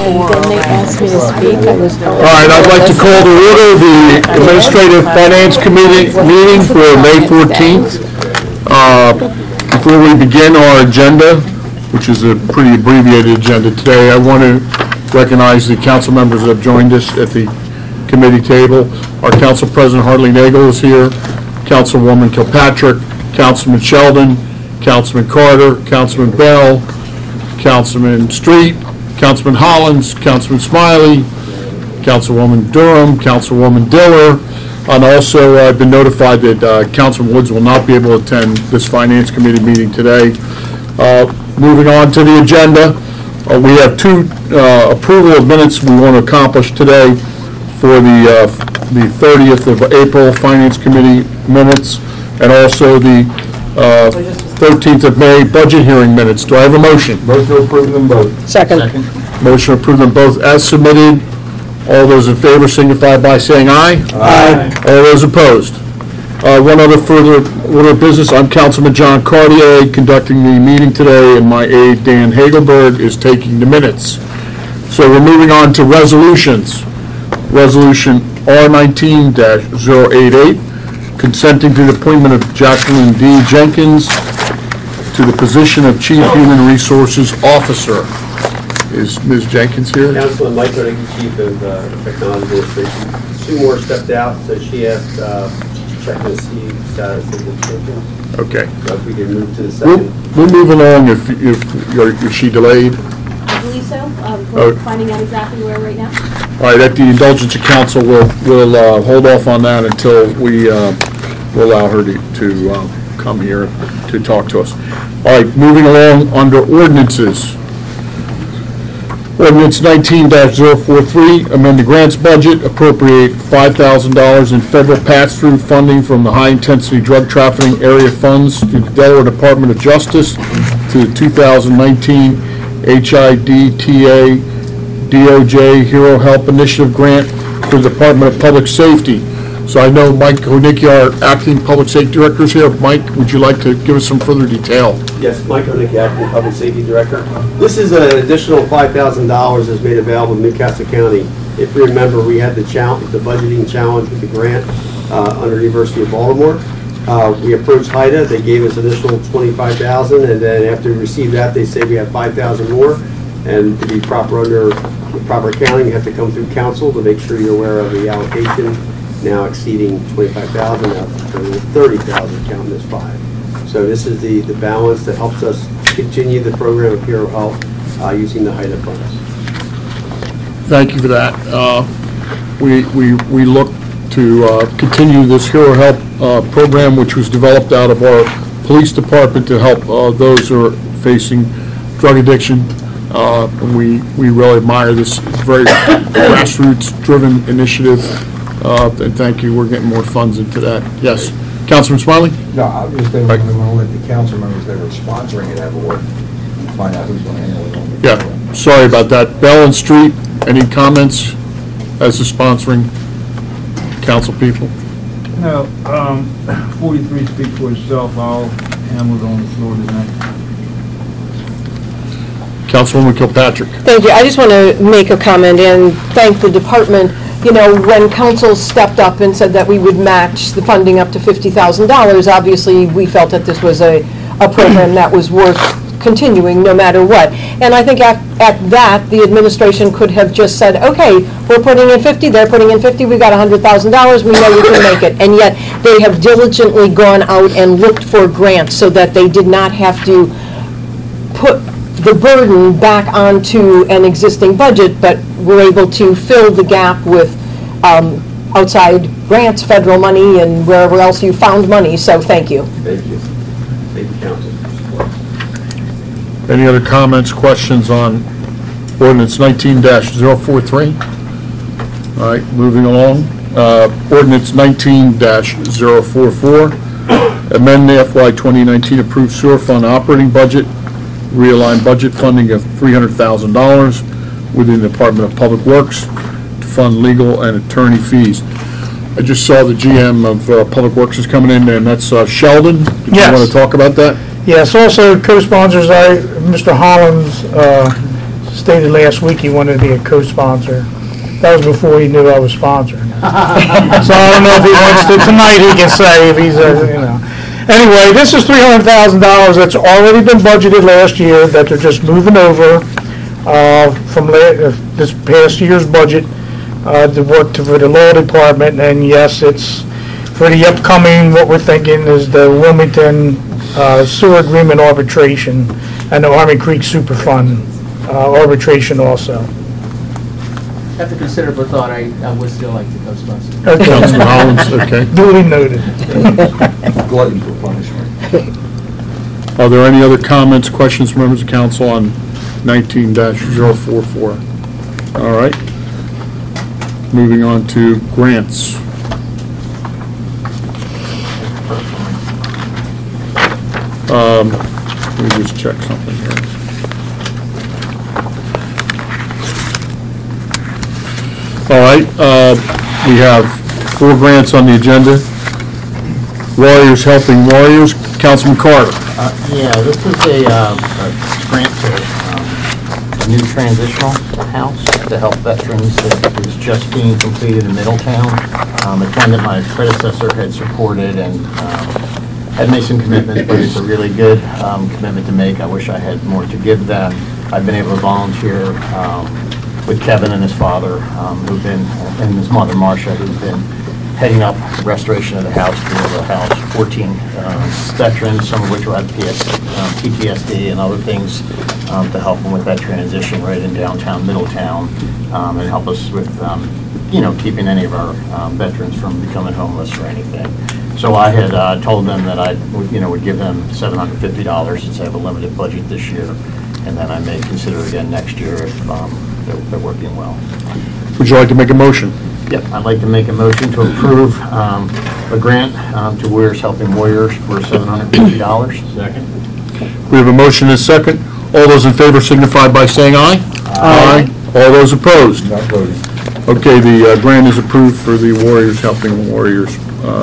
Then they asked me to speak. I was told. All right, I'd like to call to order the Administrative Finance Committee meeting for May 14th. Before we begin our agenda, which is a pretty abbreviated agenda today, I want to recognize the council members that have joined us at the committee table. Our Council President Hartley Nagel is here, Councilwoman Kilpatrick, Councilman Sheldon, Councilman Carter, Councilman Bell, Councilman Street, Councilman Hollins, Councilman Smiley, Councilwoman Durham, Councilwoman Diller, and also I've been notified that Councilman Woods will not be able to attend this Finance Committee meeting today. Moving on to the agenda, we have two approval of minutes we want to accomplish today for the 30th of April Finance Committee minutes, and also the 13th of May budget hearing minutes. Do I have a motion? Motion to approve them both. Second. Motion to approve them both as submitted. All those in favor signify by saying aye. Aye. All those opposed. One other further order of business. I'm Councilman John Cartier conducting the meeting today, and my aide Dan Hagelberg is taking the minutes. So we're moving on to resolutions. Resolution R19-088, consenting to the appointment of Jacqueline D. Jenkins to the position of Chief Human Resources Officer. Is Ms. Jenkins here? Councilman Mike Roddick, Chief of Technology Administration. Sue Moore stepped out, so she asked to check and see status of the Jenkins. Okay. So if we can move to the second. We'll move along if she delayed. I believe so. We're Oh. finding out exactly where right now. All right, at the indulgence of council, we'll hold off on that until we will allow her to come here to talk to us. All right, moving along under ordinances. Ordinance 19-043, amend the grants budget, appropriate $5,000 in federal pass-through funding from the high-intensity drug trafficking area funds to the Delaware Department of Justice to the 2019 HIDTA DOJ Hero Help Initiative grant for the Department of Public Safety. So I know Mike Honicki, our acting public safety director, is here. Mike, would you like to give us some further detail? Yes, Mike Roddick, Acting Public Safety Director. This is an additional $5,000 that's made available in Newcastle County. If you remember, we had the budgeting challenge with the grant under the University of Baltimore. We approached HIDTA. They gave us additional $25,000, and then after we received that, they say we have $5,000 more. And to be proper under proper accounting, you have to come through council to make sure you're aware of the allocation, now exceeding $25,000, now $30,000, counting this 5. So this is the balance that helps us continue the program of Hero Help using the HIDTA funds. Thank you for that. We look to continue this Hero Help program, which was developed out of our police department to help those who are facing drug addiction. We really admire this very grassroots-driven initiative, and thank you. We're getting more funds into that. Yes, Councilman Smiley? No, I was just thinking we want to let the council members that are sponsoring it have a word, find out who's going to handle it. Yeah, sorry about that. Bell and Street, any comments as the sponsoring council people? No, 43 speak for itself. I'll handle it on the floor tonight. Councilwoman Kilpatrick. Thank you. I just want to make a comment and thank the department. You know, when council stepped up and said that we would match the funding up to $50,000, obviously we felt that this was a program that was worth continuing no matter what. And I think at that, the administration could have just said, okay, we're putting in 50, they're putting in 50, we got $100,000, we know we can make it. And yet they have diligently gone out and looked for grants so that they did not have to put the burden back onto an existing budget, but we're able to fill the gap with outside grants, federal money, and wherever else you found money. So thank you. Thank you. Thank you, Council. Any other comments, questions on ordinance 19-043? All right, moving along. Ordinance 19-044, amend the FY 2019 approved sewer fund operating budget, realign budget funding of $300,000 within the Department of Public Works to fund legal and attorney fees. I just saw the GM of Public Works is coming in, and that's Sheldon. Did you want to talk about that? Yes, also co-sponsors, Mr. Hollins stated last week he wanted to be a co-sponsor. That was before he knew I was sponsoring. So I don't know if he wants to, tonight he can say if he's, Anyway, this is $300,000 that's already been budgeted last year, that they're just moving over from this past year's budget to work for the law department. And yes, it's for the upcoming, what we're thinking is the Wilmington sewer agreement arbitration and the Army Creek Superfund arbitration also. After considerable thought, I would still like to co-sponsor. Okay. Councilman Hollins, okay. Duly noted. Glutton for punishment. Are there any other comments, questions from members of council on 19-044? All right. Moving on to grants. Let me just check something here. All right, we have 4 grants on the agenda. Warriors Helping Warriors, Councilman Carter. Yeah, this is a grant to a new transitional house to help veterans that is just being completed in Middletown. A plan that my predecessor had supported and had made some commitments, but it's a really good commitment to make. I wish I had more to give them. I've been able to volunteer with Kevin and his father, who've been, and his mother Marcia, who've been heading up the restoration of the house, the house, 14 veterans, some of which will have PTSD and other things to help them with that transition right in downtown Middletown, and help us with, keeping any of our veterans from becoming homeless or anything. So I had told them that I would give them $750 since I have a limited budget this year, and then I may consider again next year if they're working well. Would you like to make a motion? Yep, I'd like to make a motion to approve a grant to Warriors Helping Warriors for $750. Second. We have a motion and a second. All those in favor signify by saying aye. Aye. All those opposed? Not voting. Okay, the grant is approved for the Warriors Helping Warriors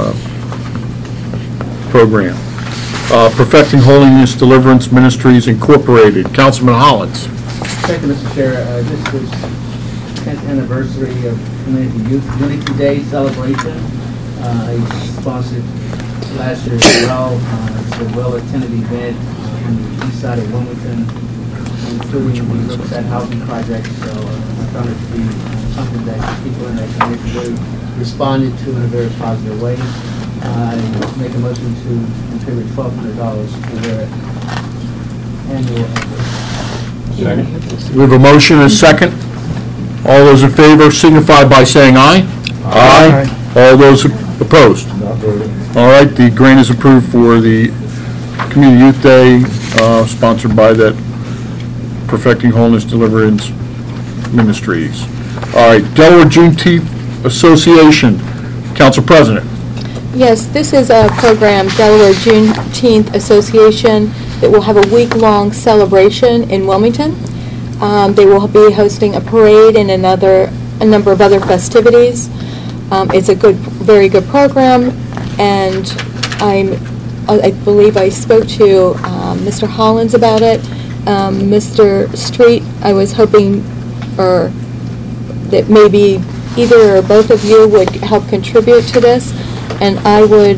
program. Perfecting Holiness Deliverance Ministries Incorporated, Councilman Hollins. Thank you, Mr. Chair. This was 10th anniversary of Community Youth Unity Day celebration. I sponsored last year as well. It's a well-attended event on the east side of Wilmington, including the Riverside Housing Project. So I found it to be something that people in that community responded to in a very positive way. I make a motion to contribute $1,200 to their annual effort. We have a motion and a second. All those in favor signify by saying aye. Aye. All those opposed? Not voting. All right, the grant is approved for the Community Youth Day, sponsored by that Perfecting Holiness Deliverance Ministries. All right, Delaware Juneteenth Association, Council President. Yes, this is a program, Delaware Juneteenth Association, that will have a week-long celebration in Wilmington. They will be hosting a parade and a number of other festivities. It's a very good program, and I believe I spoke to Mr. Hollins about it. Mr. Street, I was hoping that maybe either or both of you would help contribute to this, and I would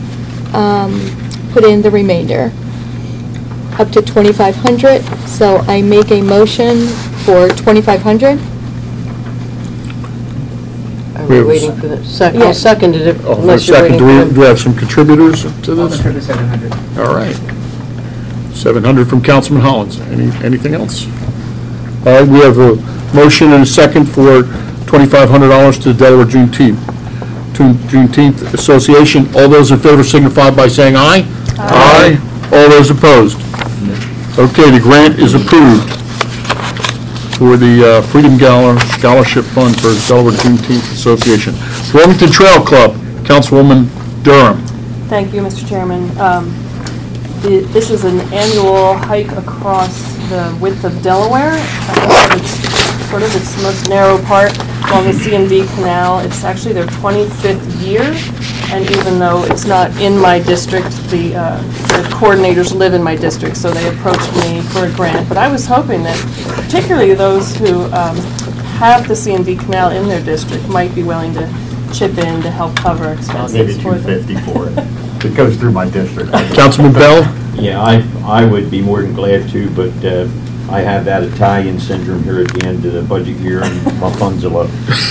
put in the remainder, up to $2,500. So I make a motion for $2,500. Are we waiting for the second? I'll second it For a unless you're second, waiting for do we have some contributors to I'll this? contribute $700. All right. 700 from Councilman Hollins. Anything else? All right, we have a motion and a second for $2,500 to the Delaware Juneteenth Association. All those in favor signify by saying aye. Aye. All those opposed? Okay, the grant is approved for the Freedom Scholarship Fund for the Delaware Juneteenth Association. Wilmington Trail Club, Councilwoman Durham. Thank you, Mr. Chairman. This is an annual hike across the width of Delaware. It's sort of its most narrow part along the C&V Canal. It's actually their 25th year, And even though it's not in my district, the coordinators live in my district, so they approached me for a grant. But I was hoping that particularly those who have the C&D Canal in their district might be willing to chip in to help cover I'll expenses give you for them. $250 for it. It goes through my district. Councilman Bell? Yeah, I would be more than glad to, but I have that Italian syndrome here at the end of the budget year, and my funds are low.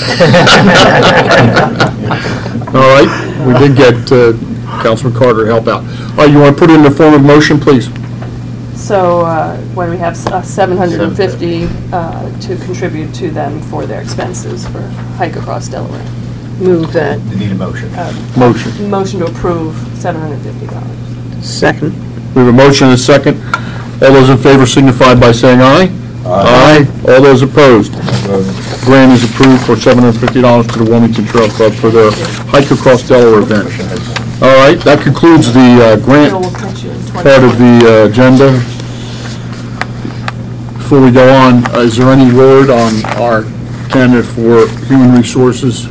All right, we did get Councilman Carter to help out. All right, you want to put it in the form of motion, please? So what do we have, 750 to contribute to them for their expenses for Hike Across Delaware. Move that. You need a motion. Motion. Motion to approve $750. Second. We have a motion and a second. All those in favor signify by saying aye. Aye. All those opposed? Grant is approved for $750 to the Wilmington Trail Club for their Hike Across Delaware event. All right, that concludes the grant We'll catch you in 20 part of the agenda. Before we go on, is there any word on our candidate for Human Resources?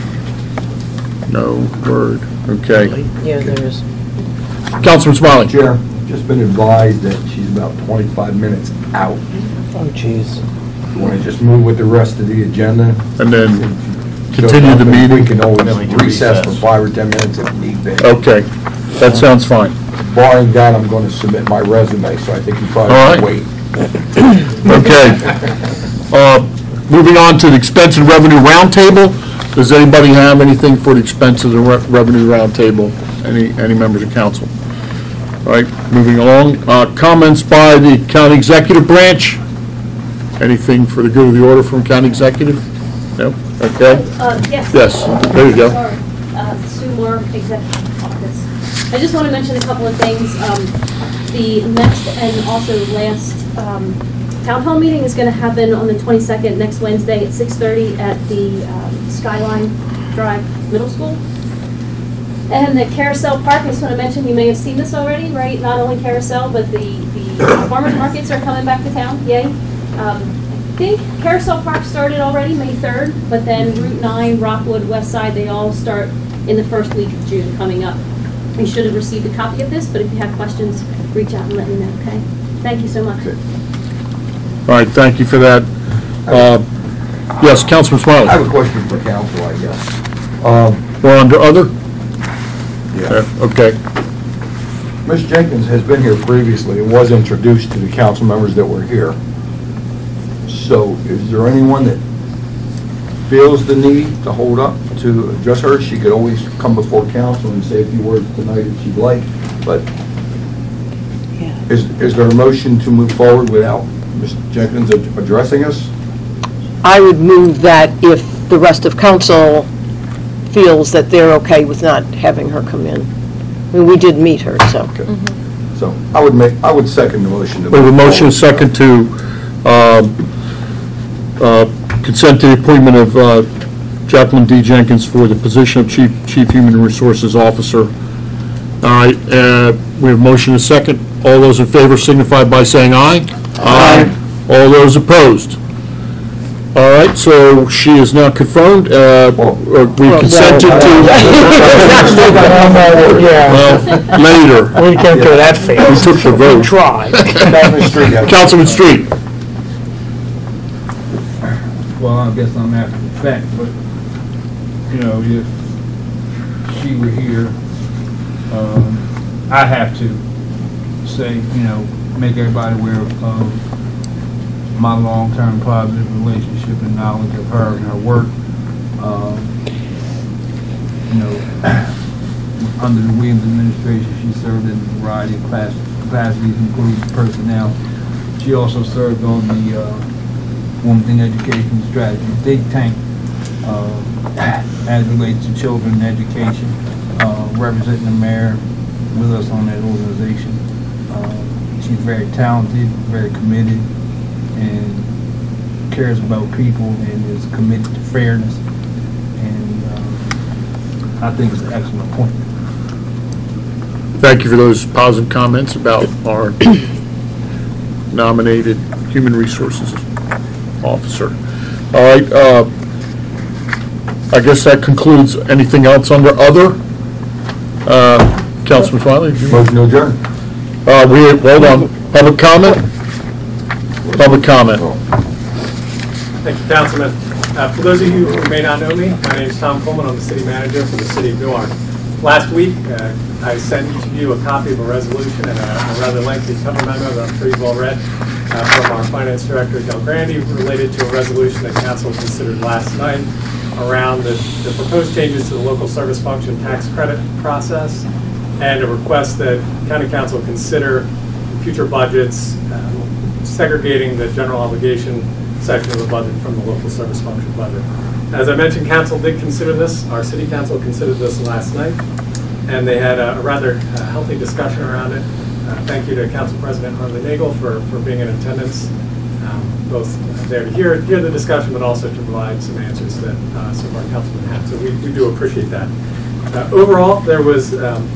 No word. Okay. Yeah, there is. Councilman Smiley. Chair, just been advised that she's about 25 minutes out. Oh, jeez. You want to just move with the rest of the agenda? And then continue the meeting? We can always Then we can recess for recess. 5 or 10 minutes if need be. Okay, that sounds fine. Barring that, I'm going to submit my resume, so I think you probably All right. should wait. Okay. Moving on to the expense and revenue roundtable. Does anybody have anything for the expenses and revenue roundtable? Any members of council? All right, moving along. Comments by the county executive branch? Anything for the good of the order from county executive? No? Okay. Yes. Yes, there you go. Sorry. Sue Moore, Executive Office. I just want to mention a couple of things. The next and also last town hall meeting is going to happen on the 22nd, next Wednesday at 6:30 at the Skyline Drive Middle School. And the Carousel Park, I just want to mention, you may have seen this already, right? Not only Carousel, but the farmers markets are coming back to town, yay. I think Carousel Park started already, May 3rd, but then Route 9, Rockwood, West Side, they all start in the first week of June coming up. You should have received a copy of this, but if you have questions, reach out and let me know, okay? Thank you so much. All right, thank you for that. Yes, Councilman Smiley. I have a question for council, I guess. We're under other? Yeah. Okay. Ms. Jenkins has been here previously and was introduced to the council members that were here. So is there anyone that feels the need to hold up to address her? She could always come before council and say a few words tonight if she'd like, but is there a motion to move forward without Ms. Jenkins addressing us? I would move that if the rest of council feels that they're okay with not having her come in. I mean, we did meet her, so. Okay. So I would second the motion. We have a motion, second to consent to the appointment of Jacqueline D. Jenkins for the position of Chief Human Resources Officer. All right, we have a motion and a second. All those in favor signify by saying aye. Aye. All those opposed? All right, so she is now confirmed. We consented to... Well, later. We can't go that fast. We took the vote. We tried. Councilman Street. Well, I guess I'm after the fact, but, you know, if she were here, I have to say, you know, make everybody aware of my long-term positive relationship and knowledge of her and her work. You know, under the Williams administration, she served in a variety of capacities, including personnel. She also served on the Wilmington Education Strategy think tank as relates to children education, representing the mayor with us on that organization. She's very talented, very committed, and cares about people and is committed to fairness. And I think it's an excellent point. Thank you for those positive comments about our nominated Human Resources Officer. All right, I guess that concludes anything else under other? Councilman Smiley? Motion to adjourn. Hold on, public comment? Public comment. Thank you, Councilman. For those of you who may not know me, my name is Tom Coleman. I'm the city manager for the city of Newark. Last week, I sent each of you a copy of a resolution and a rather lengthy cover memo that I'm sure you've all read from our finance director, Del Grande, related to a resolution that council considered last night around the proposed changes to the local service function tax credit process and a request that county council consider in future budgets segregating the general obligation section of the budget from the local service function budget. As I mentioned, council did consider this. Our city council considered this last night, and they had a rather healthy discussion around it. Thank you to Council President Harley Nagel for being in attendance, both there to hear the discussion, but also to provide some answers that some of our councilmen had. So we do appreciate that. Overall, there was,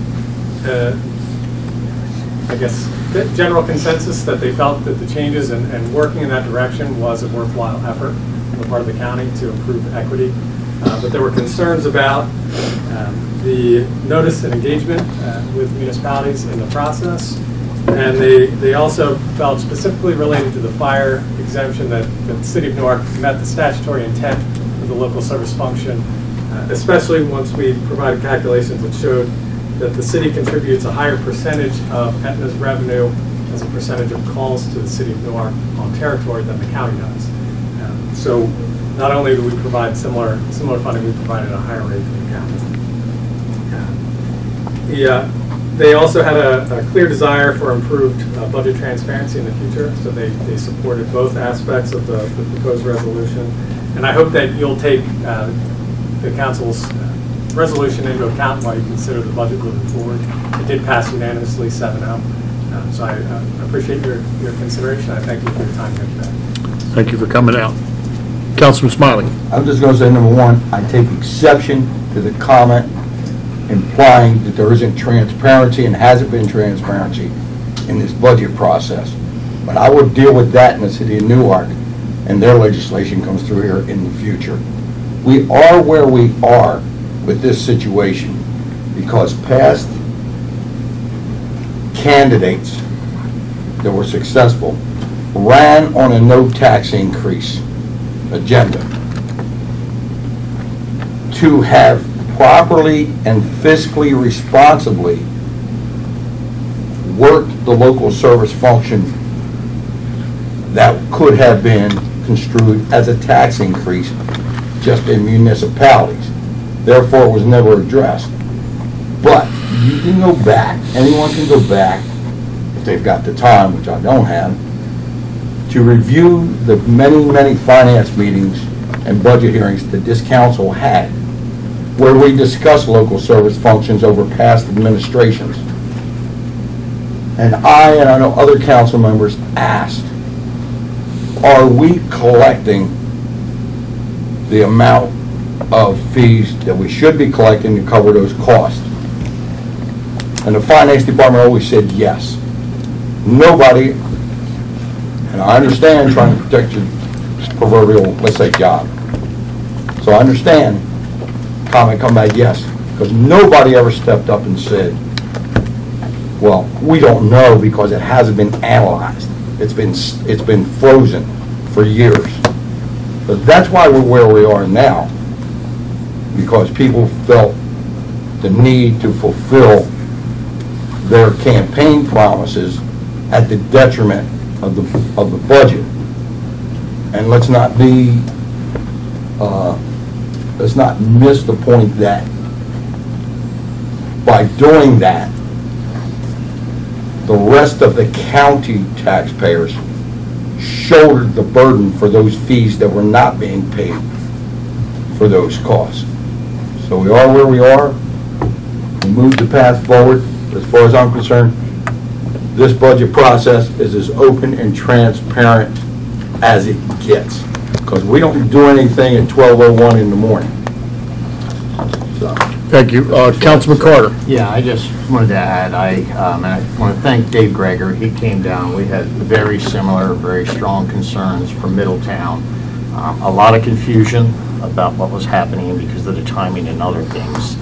I guess, general consensus that they felt that the changes and working in that direction was a worthwhile effort on the part of the county to improve equity. But there were concerns about the notice and engagement with municipalities in the process. And they also felt specifically related to the fire exemption that the city of Newark met the statutory intent of the local service function, especially once we provided calculations that showed that the city contributes a higher percentage of Aetna's revenue as a percentage of calls to the city of Newark on territory than the county does. So not only do we provide similar funding, we provide at a higher rate than the county. They also had a clear desire for improved budget transparency in the future, so they supported both aspects of the proposed resolution. And I hope that you'll take the council's resolution into account while you consider the budget moving forward. It did pass unanimously 7-0. So I appreciate your consideration. I thank you for your time here today. Thank you for coming out. Councilman Smiley. I'm just going to say, number one, I take exception to the comment implying that there isn't transparency and hasn't been transparency in this budget process. But I will deal with that in the city of Newark, and their legislation comes through here in the future. We are where we are with this situation because past candidates that were successful ran on a no tax increase agenda to have properly and fiscally responsibly worked the local service function that could have been construed as a tax increase just in municipalities. Therefore, it was never addressed. But you can go back, anyone can go back, if they've got the time, which I don't have, to review the many, many finance meetings and budget hearings that this council had, where we discussed local service functions over past administrations. And I know other council members asked, are we collecting the amount of fees that we should be collecting to cover those costs? And the finance department always said yes. Nobody, and I understand trying to protect your proverbial, let's say, job. So I understand, comment come back yes, because nobody ever stepped up and said, well, we don't know because it hasn't been analyzed. It's been frozen for years. But that's why we're where we are now, because people felt the need to fulfill their campaign promises at the detriment of the budget. And let's not miss the point that by doing that, the rest of the county taxpayers shouldered the burden for those fees that were not being paid for those costs. So we are where we are. We moved the path forward. As far as I'm concerned, this budget process is as open and transparent as it gets, because we don't do anything at 12:01 in the morning. So. Thank you. Councilman Carter. Yeah, I just wanted to add, and I want to thank Dave Greger. He came down. We had very similar, very strong concerns for Middletown. A lot of confusion about what was happening because of the timing and other things.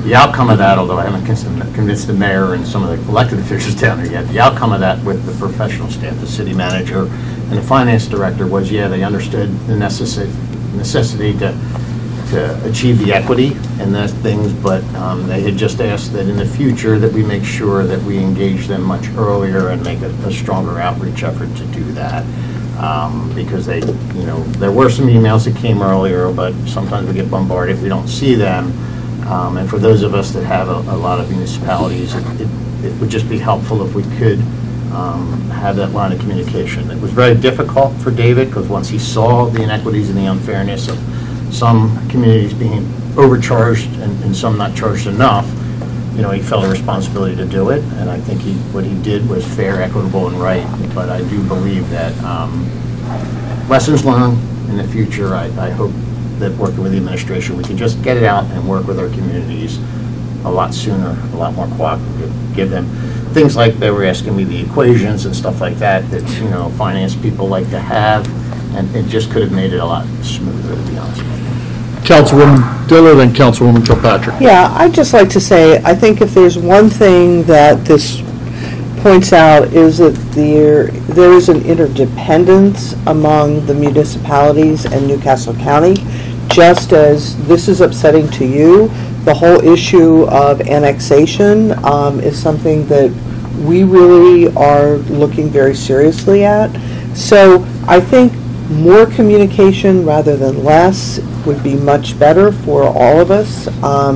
The outcome of that, although I haven't convinced the mayor and some of the elected officials down there yet, the outcome of that with the professional staff, the city manager and the finance director was, yeah, they understood the necessity to achieve the equity and those things, but they had just asked that in the future that we make sure that we engage them much earlier and make a stronger outreach effort to do that. Because they, there were some emails that came earlier, but sometimes we get bombarded if we don't see them. And for those of us that have a lot of municipalities, it would just be helpful if we could have that line of communication. It was very difficult for David because once he saw the inequities and the unfairness of some communities being overcharged and some not charged enough, he felt a responsibility to do it. And I think what he did was fair, equitable, and right. But I do believe that lessons learned in the future, I hope that working with the administration, we can just get it out and work with our communities a lot sooner, a lot more cooperative, give them things like they were asking me the equations and stuff like that finance people like to have, and it just could have made it a lot smoother, to be honest with you. Councilwoman Diller, then Councilwoman Kilpatrick. Yeah, I'd just like to say, I think if there's one thing that this points out is that there is an interdependence among the municipalities and Newcastle County. Just as this is upsetting to you, the whole issue of annexation is something that we really are looking very seriously at. So I think more communication rather than less would be much better for all of us.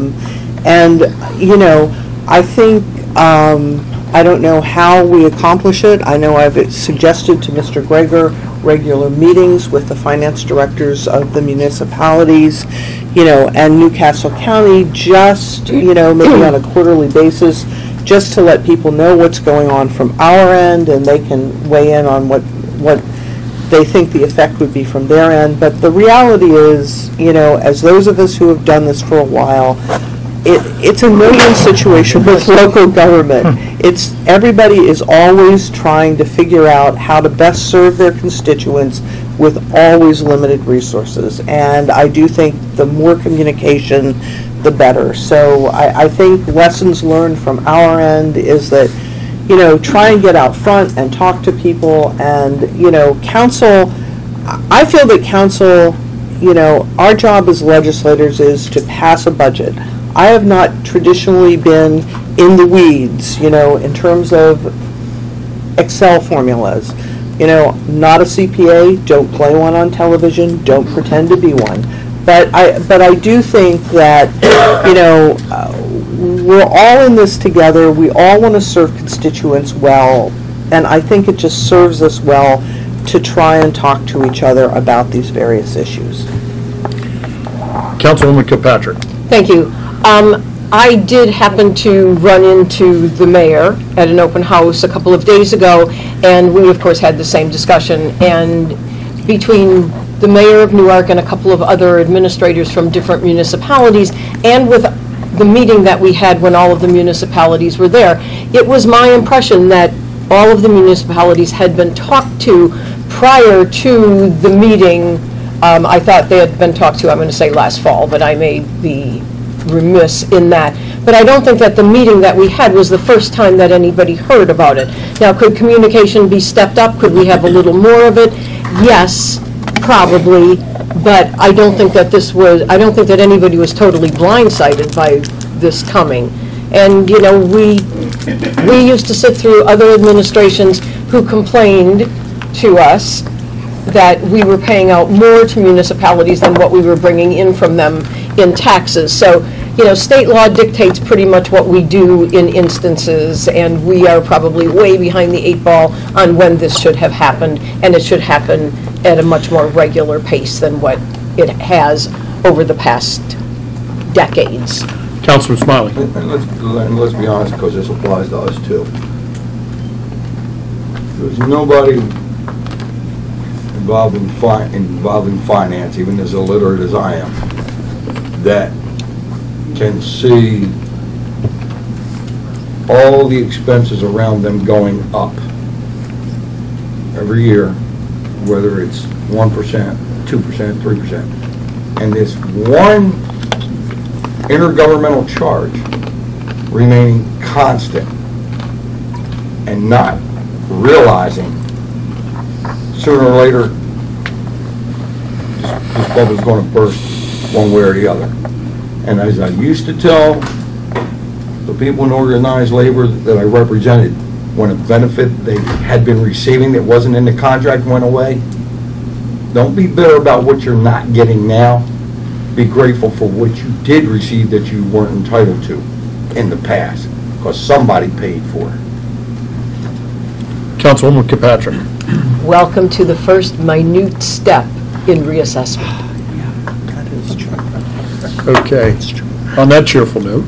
I think, I don't know how we accomplish it. I know I've suggested to Mr. Greger regular meetings with the finance directors of the municipalities, and Newcastle County, just, maybe on a quarterly basis, just to let people know what's going on from our end, and they can weigh in on what they think the effect would be from their end. But the reality is, as those of us who have done this for a while, it's a no-win situation with local government. Everybody is always trying to figure out how to best serve their constituents with always limited resources. And I do think the more communication, the better. So I think lessons learned from our end is that, try and get out front and talk to people. And, council, I feel that council, our job as legislators is to pass a budget. I have not traditionally been in the weeds, in terms of Excel formulas. Not a CPA, don't play one on television, don't pretend to be one. But I do think that, we're all in this together. We all want to serve constituents well, and I think it just serves us well to try and talk to each other about these various issues. Councilwoman Kilpatrick. Thank you. I did happen to run into the mayor at an open house a couple of days ago, and we, of course, had the same discussion. And between the mayor of Newark and a couple of other administrators from different municipalities, and with the meeting that we had when all of the municipalities were there, it was my impression that all of the municipalities had been talked to prior to the meeting. I thought they had been talked to, I'm going to say last fall, but I may be remiss in that. But I don't think that the meeting that we had was the first time that anybody heard about it. Now, could communication be stepped up? Could we have a little more of it? Yes, probably, but I don't think that anybody was totally blindsided by this coming. And, we used to sit through other administrations who complained to us that we were paying out more to municipalities than what we were bringing in from them in taxes. So, state law dictates pretty much what we do in instances, and we are probably way behind the 8 ball on when this should have happened, and it should happen at a much more regular pace than what it has over the past decades. Councilman Smiley. And let's be honest, because this applies to us too. There's nobody involved in finance, even as illiterate as I am, that can see all the expenses around them going up every year, whether it's 1%, 2%, 3%. And this one intergovernmental charge remaining constant and not realizing sooner or later this bubble's going to burst one way or the other. And as I used to tell the people in organized labor that I represented, when a benefit they had been receiving that wasn't in the contract went away, don't be bitter about what you're not getting now. Be grateful for what you did receive that you weren't entitled to in the past, because somebody paid for it. Councilwoman Kirkpatrick. Welcome to the first minute step in reassessment. That is true. Okay. On that cheerful note.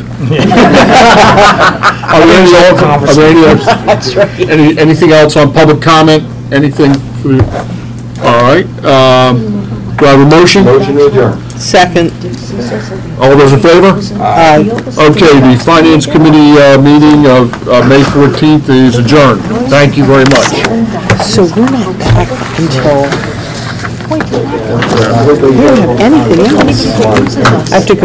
Are there anything else on public comment? Anything? All right. Do I have a motion? Motion to adjourn. Second. All those in favor? Aye. Okay, the Finance Committee meeting of May 14th is adjourned. Thank you very much. So we're not back until, we don't have anything else. I have to go